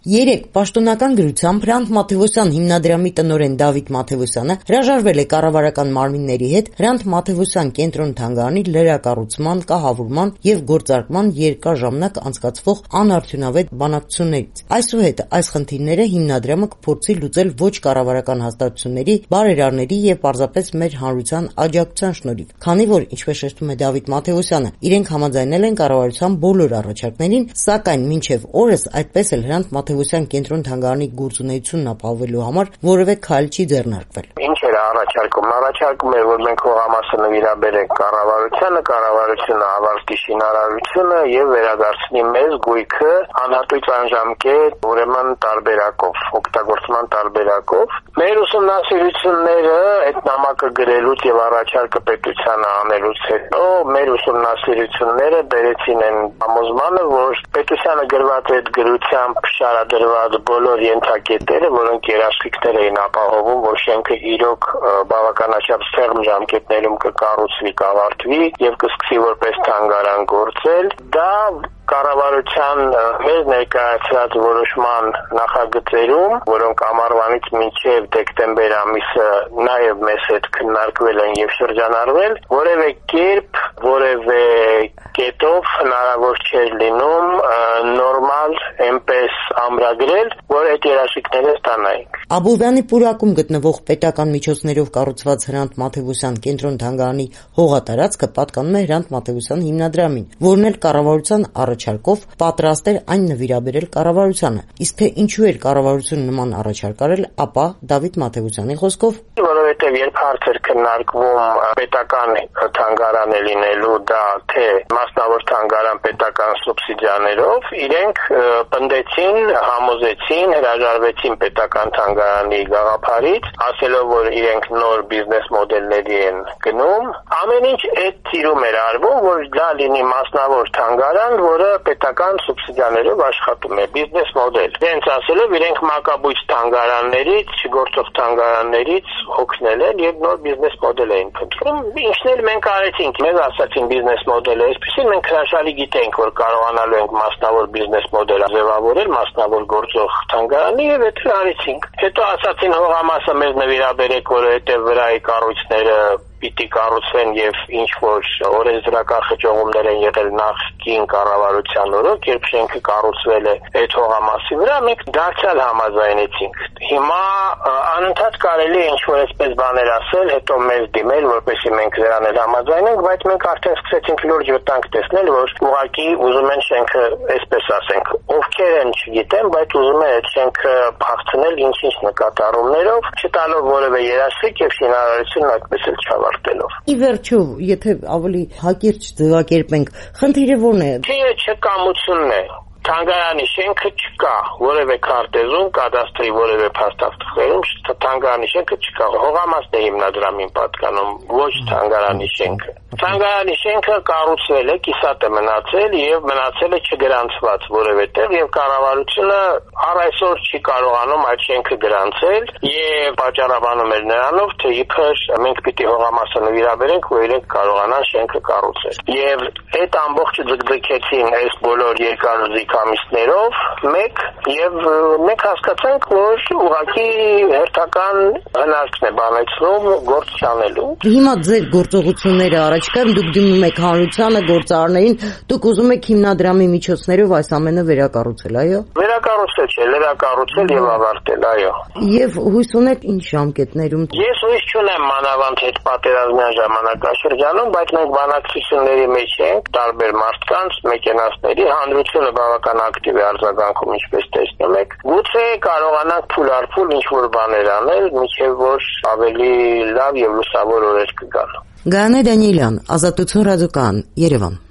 Երեկ պաշտոնական գրությամբ Հրանտ Մաթևոսյան հիմնադրամի տնօրեն Դավիթ Մաթևոսյանը հրաժարվել է կառավարական մարմինների հետ Հրանտ Մաթևոսյան կենտրոն-թանգարանի լրակառուցման, կահավորման եւ գործարկման երկար ժամանակ անցկացվող անարդյունավետ բանակցություններից։ Այսուհետ այս խնդիրները հիմնադրամը կփորձի լուծել ոչ կառավարական հաստատությունների, բարերարների եւ պարզապես մեր հանրության աջակցության շնորհիվ, քանի որ, ինչպես շեշտում է Դավիթ Մաթևոսյանը, իրենք համաձայնել են կառավարության բոլոր առաջարկներին, սակայն մինչեւ օրս այդպես էլ Հրանտ Մաթևոսյան կենտրոն-թանգարանի գործունեությունն ապահովելու համար որևէ քայլ չի ձեռնարկվել։ Ինչ էր առաջարկում։ Առաջարկում էր, որ մենք հողամասը նվիրաբերենք կառավարությունը ավարտի շինարարությունը եւ վերադարձնի մեզ գույքը անհատույց անժամկետ, ուրեմն տարբերակով, օգտագործման տարբերակով։ Մեր ուսումնասիրությունները այդ նամակը գրելուց եւ առաջարկը պետությանը անելուց հետո մեր ուսումնասիրությունները բերեցին են համոզմանը, որ պետությանը գրված այդ գրությամբ շարադրված բոլոր ենթակետերը, որոնք երաշխիքներ էին ապահովում, որ շենքը իրոք բավականաչափ սեղմ ժամկետներում կկառուցվի, կավարտվի եւ կսկսի որպես թանգարան գործել, դա կառավարության մեր ներկայացրած որոշման նախագծերում, որոնք ամառվանից մինչև դեկտեմբեր ամիսը նաև մեզ հետ քննարկվել են եւ շրջանառվել, որևէ կերպ, որևէ կետով հնարավոր չէր լինում նորմալ այնպես ամրագրել, որ այդ երաշխիքները ստանայինք։ Աբովյանի պուրակում գտնվող պետական միջոցներով կառուցված Հրանտ Մաթևոսյան կենտրոն-թանգարանի հողատարածքը պատկանում է Հրանտ Մաթևոսյան հիմնադրամին, որն էլ կառավարության առաջարկով պատրաստ էր այն նվիրաբերել կառավարությանը։ Իսկ թե ինչու էր կառավարությունը նման առաջարկ արել, ապա Դավիթ Մաթևոսյանի խոսքով, որովհետև երբ հարց էր քննարկվում պետական թանգարան է լինելու դա թե մասնավոր թանգարան պետական սուբսիդիաներով, իրենք պնդեցին, համոզեցին, հրաժարվեցին պետական թանգարանի գաղափարից, ասելով, որ իրենք նոր բիզնես մոդելների են գնում։ Ամեն ինչ այդ ծիրում էր արվում, որ դա լինի մասնավոր թանգարան, որը պետական սուբսիդիաներով աշխատում է, բիզնես մոդել։ Իրենց ասելով, իրենք մակաբույծ թանգարաններից, չգործող թանգարաններից օգնել են եւ նոր բիզնես մոդել էին փնտրում։ Ինչն էլ մենք արեցինք, մեզ ասացին բիզնես մոդելը այսպեսին, մենք հրաշալի գիտենք, որ կարողանալու ենք մասնավոր բիզնես մոդել ձևավորել, մասնավոր գործող թանգարանի եւ այդ արեցինք։ Հետո ասացին հողամասը մեզ նվիրաբերեք, որովհետեւ վրայի կառույցները պիտի կառուցվեն եւ ինչ որ օրենսդրական խճողումներ են եղել նախկին կառավարության օրոք, երբ շենքը կառուցվել է այդ հողամասի վրա, մենք դարձյալ համաձայնեցինք։ Հիմա անընդհատ կարելի է ինչ որ այսպես բաներ ասել, հետո մեզ դիմել, որպեսզի մենք դրան էլ համաձայնենք, բայց մենք արդեն սկսեցինք լուրջ վտանգ տեսնել, որ ուղղակի ուզում են շենքը, այսպես ասենք, ովքեր են չգիտեմ, բայց ուզում են այդ շենքը փախցնել ինչ-ինչ նկատառումներով, չտալով որևէ երաշխիք եւ շինարարությունն այդպես էլ չավարտելով։ Ի վերջո, եթե ավելի հակիրճ ձևակերպենք, խնդիրը ո՞րն է։ Խնդիրը չկամությունն է։ Թանգարանի շենքը չկա, որևէ քարտեզում, կադաստրի որևէ փաստաթղթերում թանգարանի շենքը չկա։ Հողամասն է հիմնադրամին պատկանում, ոչ թանգարանի շենքը։ Թանգարանի շենքը կառուցվել է, կիսատ է մնացել եւ մնացել է չգրանցված որևէ տեղ եւ կառավարությունը առ այսօր չի կարողանում այդ շենքը գրանցել եւ պատճառաբանում էր նրանով, թե իբր մենք պիտի հողամասը նվիրաբերենք, որ իրենք կարողանան շենքը կառուցել։ Եվ այդ ամբողջը ձգձգեցին այս բոլոր երկարուզիկ ամիսներով մեկ եւ մենք հասկացանք, որ ուղղակի հերթական հնարքն է բանեցնում գործ չանելու։ Հիմա ձեր գործողությունները առաջիկայում դուք դիմում եք հանրությանը, գործարարներին, դուք ուզում եք հիմնադրամի միջոցներով այս ամենը վերակառուցել, այո։ Վերակառուցել չէ, լրակառուցել եւ ավարտել, այո։ Եվ հույս ունեք ինչ ժամկետներում։ Ես հույս չունեմ մանավանդ հետ պատերազմյան ժամանակաշրջանում, բայց մենք բանակցությունների մեջ ենք տարբեր մարդկանց, մեքենասների, հանրությունը բավական ակտիվ է արձագանքում, ինչպես տեսնում եք։ Գուցե կարողանանք փուլ առ փուլ ինչ-որ բաներ անել, մինչև որ ավելի լավ եւ լուսավոր օրեր կգան։ Գայանե Դանիելյան, Ազատություն ռադիոկայան, Երևան։